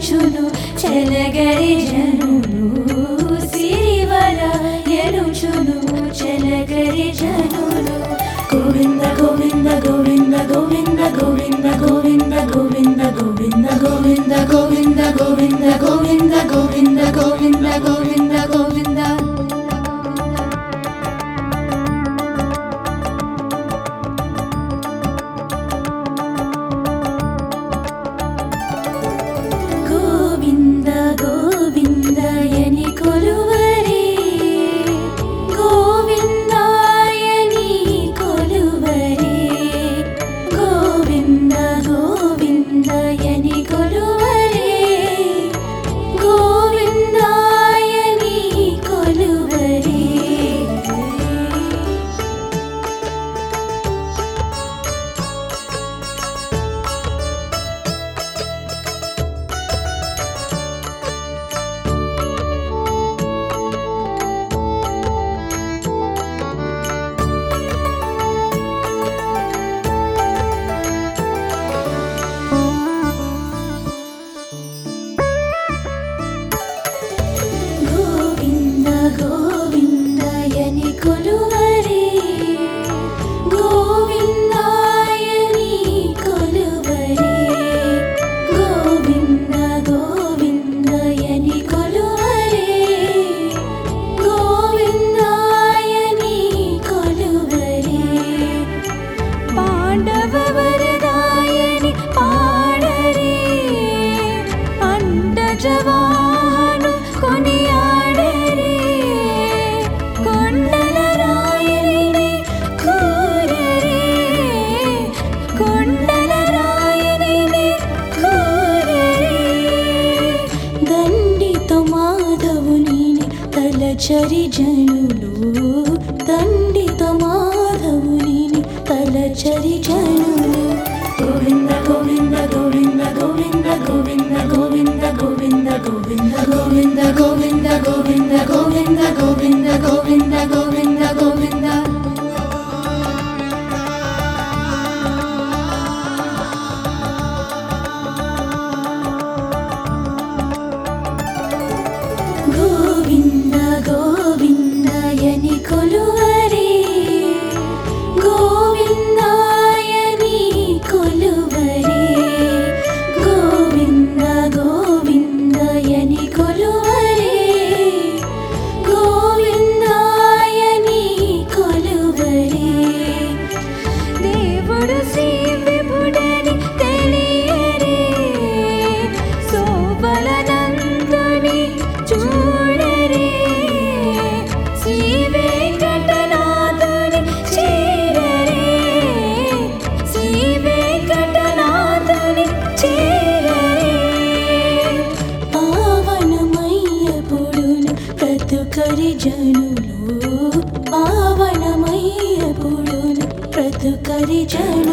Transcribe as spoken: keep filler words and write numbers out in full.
ఎనుచును చెలగరి జనులు సిరివర ఎనుచును చెలగరి జనులు గోవింద గోవింద గోవింద గోవింద గోవింద గోవింద గోవింద గోవింద గోవింద గోవింద గోవింద గోవింద గోవింద గోవింద గోవింద గోవింద గోవింద గోవిందయని కొలువరే గోవిందాయని కొలువరే గోవింద గోవిందయని కొలువరే గోవిందాయని కొలువరే గోవింద గోవిందయని కొలువరే గోవిందాయని కొలువరే గోవింద గోవిందయని కొలువరే గోవిందాయని కొలువరే పాండవ వరదాయని పాడరే అండజవాను కొనియాడరే కొండల రాయని కోరరే కొండల రాయని కోరరే దండితో మాధవుని తలచరి జనులు దండితో మాధవుని తలచరి జనులు గోవింద గోవింద గోవింద గోవింద గోవింద గోవింద గోవింద గోవింద గోవింద గోవింద గోవింద గోవింద గోవింద గోవింద గోవింద గోవింద గోవింద గోవిందయని కొలువరే గోవిందాయని కొలువరే గోవింద గోవిందయని కొలువరే గోవిందాయని కొలువరే దేవుడు శ్రీ విభుడని తెలియరే శోభలనందుని చూడరే శ్రీ వెంకటనాథుని చేరరే శ్రీ వెంకటనాథుని చేరరే పావనమయ్యపుడును ప్రతుకరి జనులు పావనమయ్యపుడును ప్రతుకరి జనులు